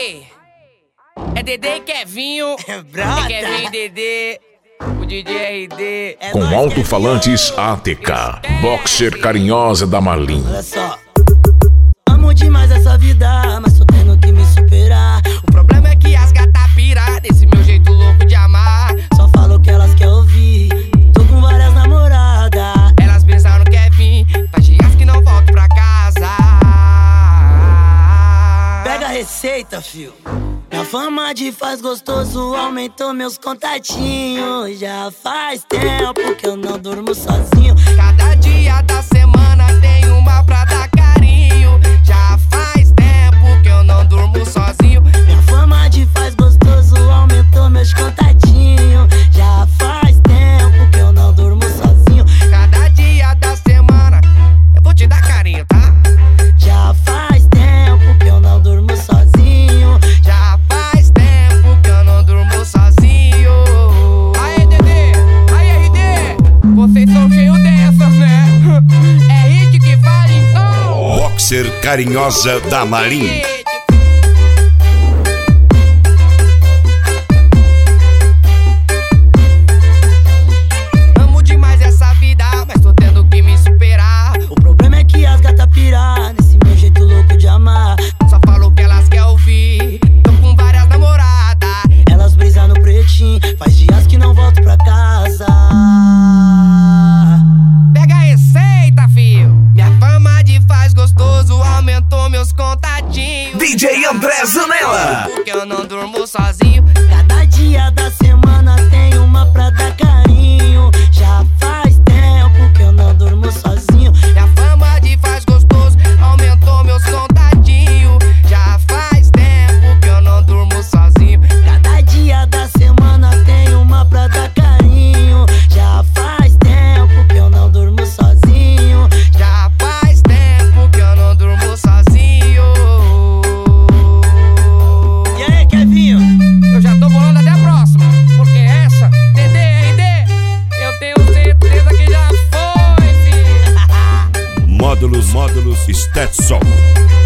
Aê! É Dedê e Kevinho. É brota. É Kevinho e Dedê. O DJ RD. Com alto-falantes ATK. Boxer carinhosa da Malim. Olha só. Amo demais essa vida, mas tô tendo que me superar. O problema é que as gatas piram desse meu jeito louco de amar. Só falo o que elas querem ouvir. Tô com várias namoradas. Elas pensam no Kevin, faz dias que não volto pra casa. Pega a receita, fio. Minha fama de faz gostoso aumentou meus contatinhos. Já faz tempo que eu não durmo sozinho. Cada dia da semana tem uma pra dar carinho. Já faz tempo que eu não durmo sozinho. Minha fama de faz gostoso aumentou meus contatinhos. Já faz tempo que eu não durmo sozinho. Cada dia da semana eu vou te dar carinho, tá? Já faz tempo que eu não durmo sozinho. Já faz tempo que eu não durmo sozinho. Aê, Dedê! Aê, RD! Vocês são cheios dessas, né? É hit que vale então. Boxer carinhosa da Malim. Amo demais essa vida, mas tô tendo que me superar. O problema é que as gatas piram nesse meu jeito louco de amar. Só falo o que elas querem ouvir. Tô com várias namoradas. Elas brisam no pretinho, faz dias que não volto pra casa. Pega a receita, fio. Minha fama de faz gostoso aumentou meus contatinhos. DJ André Zanella. Porque eu não durmo sozinho. Cada dia da semana tem uma pra dar carinho. Já faz tempo que eu não durmo sozinho. Minha fama de faz gostoso aumentou meus contatinhos. Já faz tempo que eu não durmo sozinho. Cada dia da semana tem uma pra dar carinho. Já faz tempo que eu não durmo sozinho. Já faz tempo que eu não durmo sozinho. E aí, Kevinho? Eu já tô bolando até a próxima, porque essa, DDRD, eu tenho certeza que já foi, filho. Módulos Stetson.